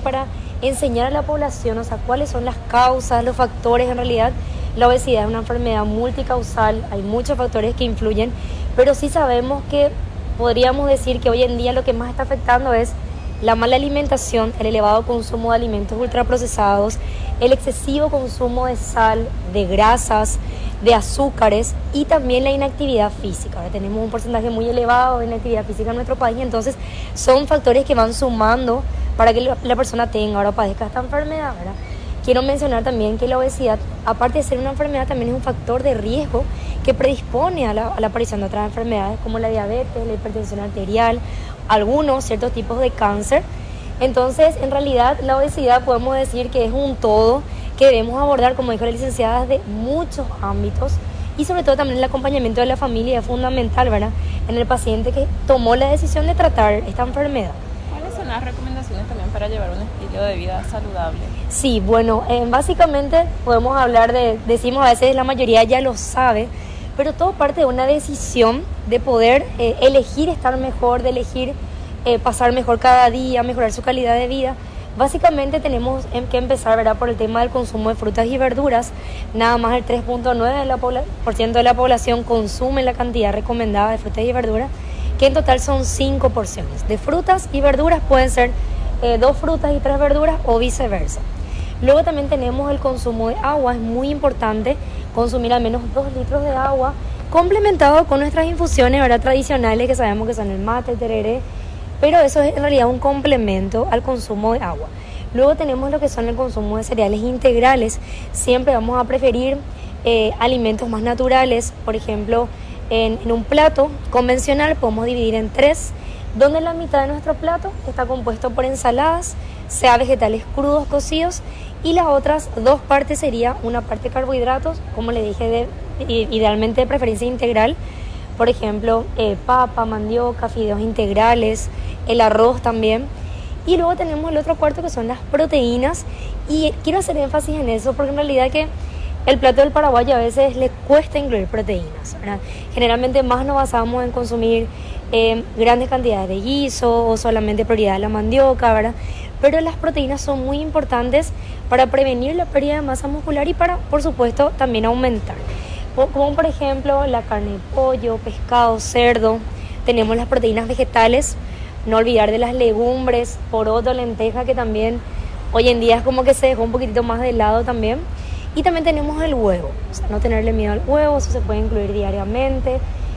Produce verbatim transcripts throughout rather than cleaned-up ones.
para enseñar a la población, o sea, cuáles son las causas, los factores. En realidad, la obesidad es una enfermedad multicausal, hay muchos factores que influyen, pero sí sabemos que podríamos decir que hoy en día lo que más está afectando es la mala alimentación, el elevado consumo de alimentos ultraprocesados, el excesivo consumo de sal, de grasas, de azúcares y también la inactividad física. Ahora tenemos un porcentaje muy elevado de inactividad física en nuestro país, entonces son factores que van sumando para que la persona tenga ahora padezca esta enfermedad, ¿verdad? Quiero mencionar también que la obesidad, aparte de ser una enfermedad, también es un factor de riesgo que predispone a la, a la aparición de otras enfermedades como la diabetes, la hipertensión arterial, algunos ciertos tipos de cáncer. Entonces, en realidad, la obesidad podemos decir que es un todo que debemos abordar, como dijo la licenciada, de muchos ámbitos y sobre todo también el acompañamiento de la familia es fundamental, ¿verdad?, en el paciente que tomó la decisión de tratar esta enfermedad. ¿Cuáles son las recomendaciones también para llevar un estilo de vida saludable? Sí, bueno, eh, básicamente podemos hablar de, decimos a veces la mayoría ya lo sabe, pero todo parte de una decisión de poder eh, elegir estar mejor, de elegir eh, pasar mejor cada día, mejorar su calidad de vida. Básicamente tenemos que empezar, ¿verdad?, por el tema del consumo de frutas y verduras. Nada más el tres punto nueve por ciento de la población consume la cantidad recomendada de frutas y verduras, que en total son cinco porciones. De frutas y verduras pueden ser eh, dos frutas y tres verduras o viceversa. Luego también tenemos el consumo de agua. Es muy importante consumir al menos dos litros de agua, complementado con nuestras infusiones, ¿verdad?, tradicionales, que sabemos que son el mate, el tereré, pero eso es en realidad un complemento al consumo de agua. Luego tenemos lo que son el consumo de cereales integrales. Siempre vamos a preferir eh, alimentos más naturales. Por ejemplo, en, en un plato convencional podemos dividir en tres, donde la mitad de nuestro plato está compuesto por ensaladas, sea vegetales crudos, cocidos, y las otras dos partes sería una parte carbohidratos, como le dije, de, idealmente de preferencia integral. Por ejemplo, eh, papa, mandioca, fideos integrales, el arroz también. Y luego tenemos el otro cuarto que son las proteínas. Y quiero hacer énfasis en eso porque en realidad que el plato del paraguayo a veces le cuesta incluir proteínas, ¿verdad? Generalmente más nos basamos en consumir eh, grandes cantidades de guiso o solamente prioridad de la mandioca, ¿verdad? Pero las proteínas son muy importantes para prevenir la pérdida de masa muscular y para, por supuesto, también aumentar. Como por ejemplo la carne de pollo, pescado, cerdo. Tenemos las proteínas vegetales, no olvidar de las legumbres, poroto, lenteja, que también hoy en día es como que se dejó un poquitito más de lado también. Y también tenemos el huevo, o sea, no tenerle miedo al huevo, eso se puede incluir diariamente.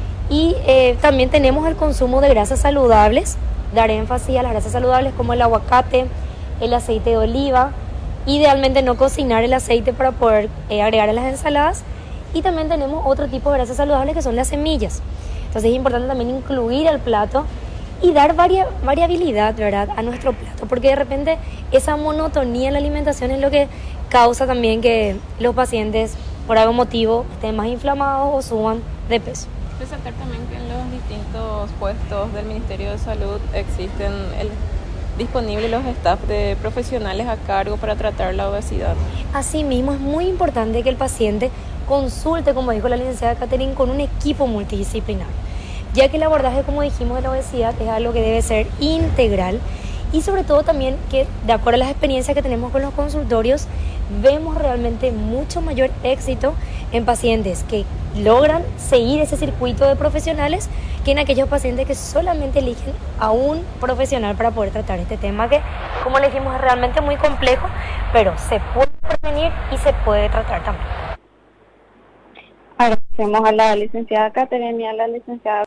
Y eh, también tenemos el consumo de grasas saludables, dar énfasis a las grasas saludables como el aguacate, el aceite de oliva. Idealmente no cocinar el aceite para poder eh, agregar a las ensaladas. Y también tenemos otro tipo de grasas saludables que son las semillas. Entonces es importante también incluir al plato y dar varia, variabilidad, ¿verdad?, a nuestro plato, porque de repente esa monotonía en la alimentación es lo que causa también que los pacientes por algún motivo estén más inflamados o suban de peso. Resaltar también que en los distintos puestos del Ministerio de Salud existen el, disponibles los staff de profesionales a cargo para tratar la obesidad. Asimismo, es muy importante que el paciente consulte, como dijo la licenciada Catherine, con un equipo multidisciplinar, ya que el abordaje, como dijimos, de la obesidad es algo que debe ser integral y sobre todo también que, de acuerdo a las experiencias que tenemos con los consultorios, vemos realmente mucho mayor éxito en pacientes que logran seguir ese circuito de profesionales que en aquellos pacientes que solamente eligen a un profesional para poder tratar este tema que, como le dijimos, es realmente muy complejo, pero se puede prevenir y se puede tratar también. Agradecemos a la licenciada Catherine y a la licenciada